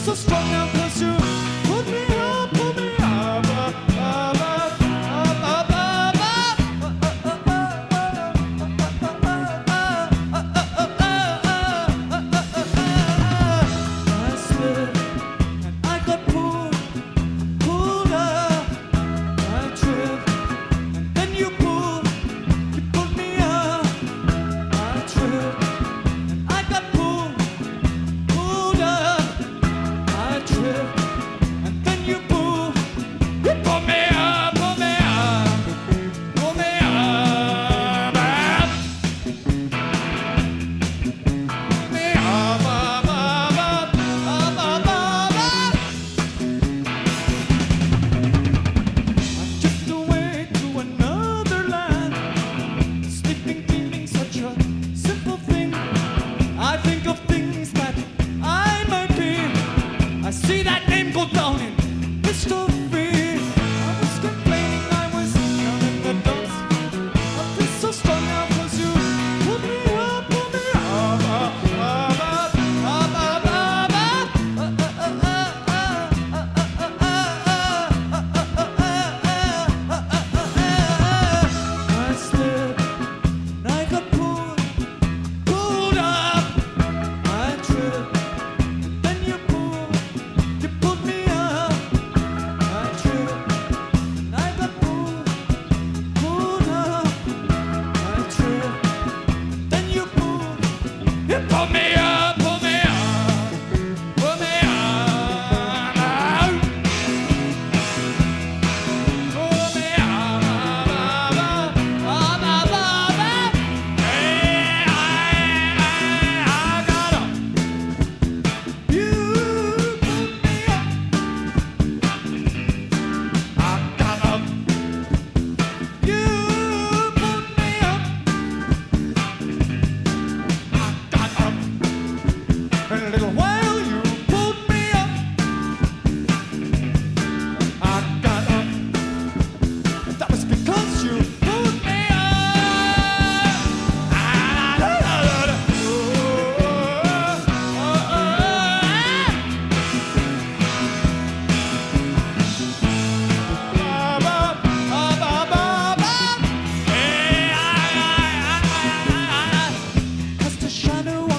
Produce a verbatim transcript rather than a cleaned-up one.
so strong now 'cause you put me up, put me up, up, up, up, up, up, I slipped and I got pulled, pulled up. I tripped and then you pulled, you pulled me up. I tripped and I got pulled, pulled up. I tripped and then you pulled, you pulled me up, pulled me up, pulled me up, up. Pulled me up, up, up, up, up, up, up. I drift away to another land, sleeping, dreaming, such a simple thing. I think of things that I might be. I see that name go down in history. I was complaining, I was down in the dumps. I feel so strong now 'cause you pulled me up, pulled me up, up, up, up, up, up, up, up. Uh, uh, uh, uh, uh, uh, uh, uh, uh, uh, uh, uh, uh. I slipped and I got pulled, pulled up. I tripped and then you pulled, you pulled me up. I tripped and I got pulled, pulled up. I tripped and then you pulled, you pulled me up, pulled me up, pulled me up, out. Pulled me up, up, up, up, up, up, up. Hey, I, I, I got up. You pulled me up. I got up. You pulled me up. I got up. In a little while you pulled me up. I got up. That was because you pulled me up. Ah, da, da, da, da. Oh, oh, oh, oh. Ba, ba, ba, ba, ba, ba. Hey, I, I, I, I, I. Cast a shadow